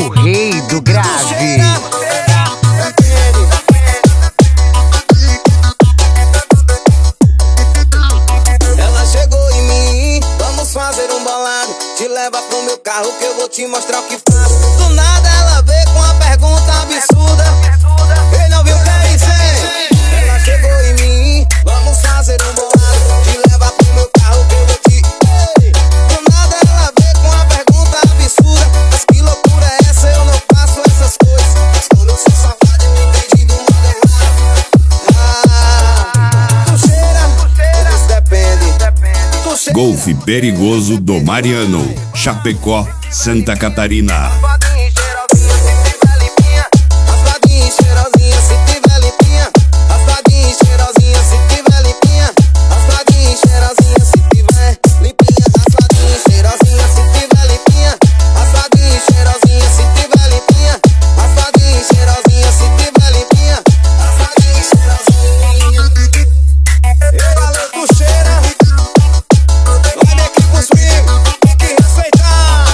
o rei do grave. Ela chegou em mim, vamos fazer um bolado. Te leva pro meu carro que eu vou te mostrar o que faço. Do nada ela veio com uma pergunta absurda. Ele não viu o que é isso, hein? Ela chegou em mim, vamos fazer um bolado. Te leva pro meu carro que eu vou te... Ei! Do nada ela veio com uma pergunta absurda. Mas que loucura é essa? Eu não faço essas coisas. Mas como eu sou safado, eu entendi do modo errado. Tu cheira, isso depende. Tu cheira. Golfe Perigoso do Mariano, Chapecó, Santa Catarina. Raspadinha cheirosinha, se tiver limpinha. Raspadinha cheirosinha, se tiver limpinha. Raspadinha cheirosinha, se tiver limpinha. Raspadinha cheirosinha, se tiver limpinha. Raspadinha cheirosinha, se tiver limpinha. Raspadinha cheirosinha, se tiver limpinha. Raspadinha cheirosinha. Eu falei, tu cheira. Vai me aqui pros mimos, tem que respeitar.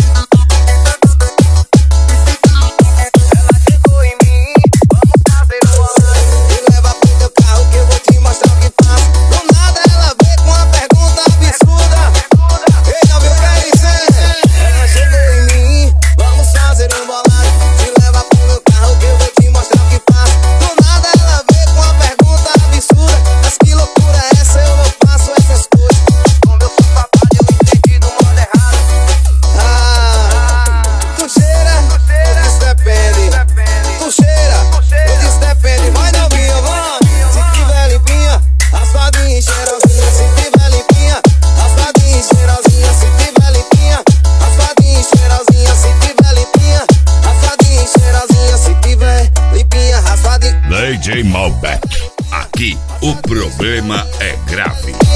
Ela chegou em mim, vamos fazer um bolado. Me leva pro teu carro que eu vou te mostrar o que faço. Do nada ela veio com uma pergunta absurda. Ei, não viu o que é isso, hein? Ela chegou em mim, vamos fazer um bolado. Me leva pro meu carro que eu vou te mostrar o que faço. Do nada ela veio com uma pergunta absurda. Mas que loucura é essa? Eu não faço essas coisas. Como eu sou safado, eu entendi do modo errado. Tu cheira, eu disse depende. Tu cheira, eu disse depende. Vai novinha, vai. Se tiver limpinha, raspadinha cheirosinha. Se tiver limpinha, raspadinha cheirosinha. Se tiver limpinha, raspadinha cheirosinha. Se tiver limpinha, raspadinha cheirosinha. Se tiver limpinha, raspadinha. DJ Malbec, aqui o problema é grave.